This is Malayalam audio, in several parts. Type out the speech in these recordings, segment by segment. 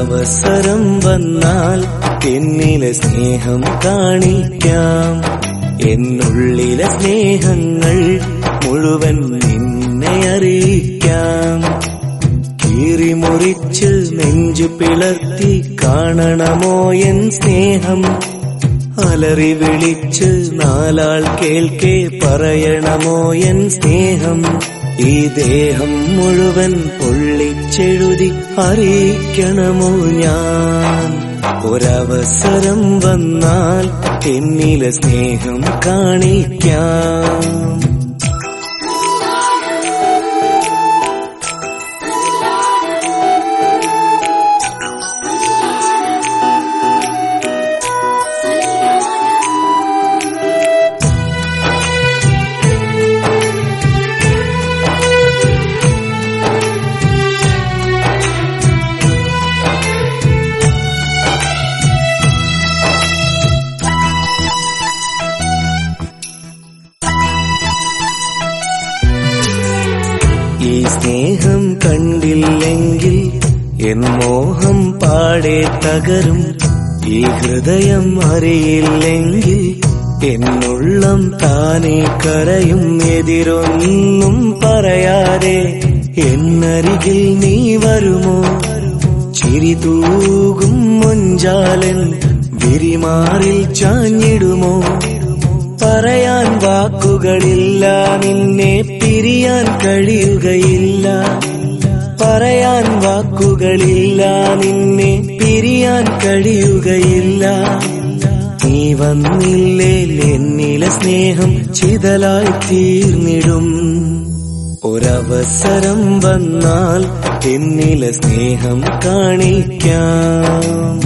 ഒരവസരം വന്നാൽ എന്നിലെ സ്നേഹം കാണിക്കാം. എന്നുള്ളിലെ സ്നേഹങ്ങൾ മുഴുവൻ നിന്നെ അറിയിക്കാം. കീറിമുറിച്ച് നെഞ്ചു പിളർത്തി കാണണമോ എൻ സ്നേഹം? അലറി വിളിച്ച് നാലാൾ കേൾക്കെ പറയണമോ എൻ സ്നേഹം? ഈ ദേഹം മുഴുവൻ പൊള്ളിച്ചെഴുതി അറിയിക്കണമോ ഞാൻ? ഒരവസരം വന്നാൽ എന്നിലെ സ്നേഹം കാണിക്കാം. ഈ സ്നേഹം കണ്ടില്ലെങ്കിൽ എൻ മോഹം പാടെ തകരും. ഈ ഹൃദയം അറിയില്ലെങ്കിൽ എന്നുള്ളം താനേ കരയും. എതിരൊന്നും പറയാതെ എന്നരികിൽ നീ വരുമോ? ചിരി തൂകും മൊഞ്ചാലൻ വിരിമാറിൽ ചാഞ്ഞിടുമോ? പറയാൻ വാക്കുകളില്ല, നിന്നെ പിരിയാൻ കഴിയുകയില്ല. പറയാൻ വാക്കുകളില്ല, നിന്നെ പിരിയാൻ കഴിയുകയില്ല. നീ വന്നില്ലേ എന്നിലെ സ്നേഹം ചിതലായി തീർന്നിടും. ഒരവസരം വന്നാൽ എന്നിലെ സ്നേഹം കാണിക്കാം.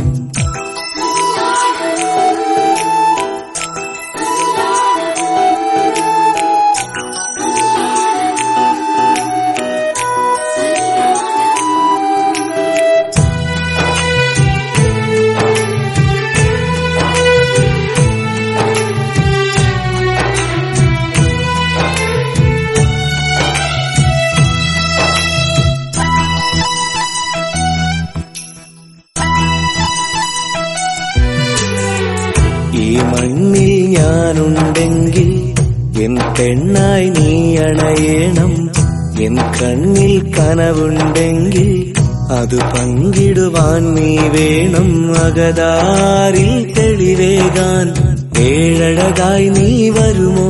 ഈ മണ്ണിൽ ഞാനുണ്ടെങ്കിൽ എൻ പെണ്ണായി നീ അണയണം. എൻ കണ്ണിൽ കനവുണ്ടെങ്കിൽ അത് പങ്കിടുവാൻ നീ വേണം. അകതാരിൽ തെളിവേകാൻ ഏഴഴകായി നീ വരുമോ?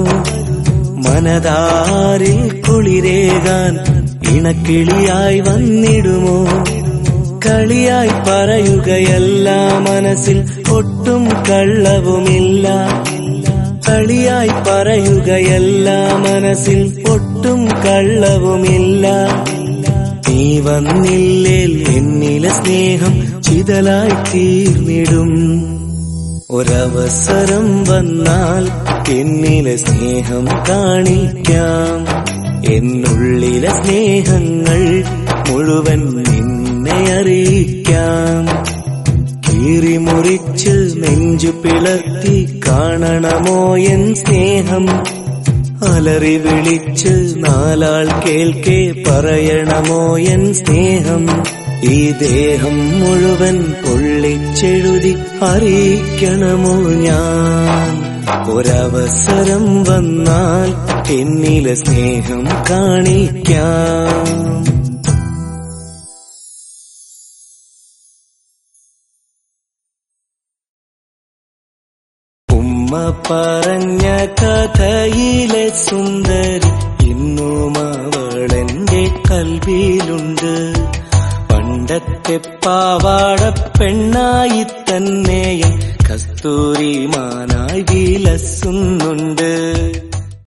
മനതാരിൽ കുളിരേകാൻ ഇണക്കിളിയായി വന്നിടുമോ? കളിയായി പറയുകയല്ല, മനസ്സിൽ ഒട്ടും കള്ളവുമില്ല. കളിയായി പറയുകയല്ല, മനസ്സിൽ ഒട്ടും കള്ളവുമില്ല. നീ വന്നില്ലേ എന്നിലെ സ്നേഹം ചിതലായി തീർന്നിടും. ഒരവസരം വന്നാൽ എന്നിലെ സ്നേഹം കാണിക്കാം. എന്നുള്ളിലെ സ്നേഹങ്ങൾ മുഴുവൻ നിന്നെ അറിയിക്കാം. കീറിമുറിച്ച് നെഞ്ചു പിളർത്തി കാണണമോ എൻ സ്നേഹം? അലറി വിളിച്ച് നാലാൾ കേൾക്കെ പറയണമോ എൻ സ്നേഹം? ഈ ദേഹം മുഴുവൻ പൊള്ളിച്ചെഴുതി അറിയിക്കണമോ ഞാൻ? ഒരവസരം വന്നാൽ എന്നിലെ സ്നേഹം കാണിക്കാം. ഉമ്മ പറഞ്ഞ കഥയിലെ സുന്ദരി ഇന്നും അവളെന്റെ കൽവിയിലുണ്ട്. പണ്ടത്തെ പാവാട പെണ്ണായി തന്നെ കസ്തൂരിമാനായി വിലസുന്നുണ്ട്.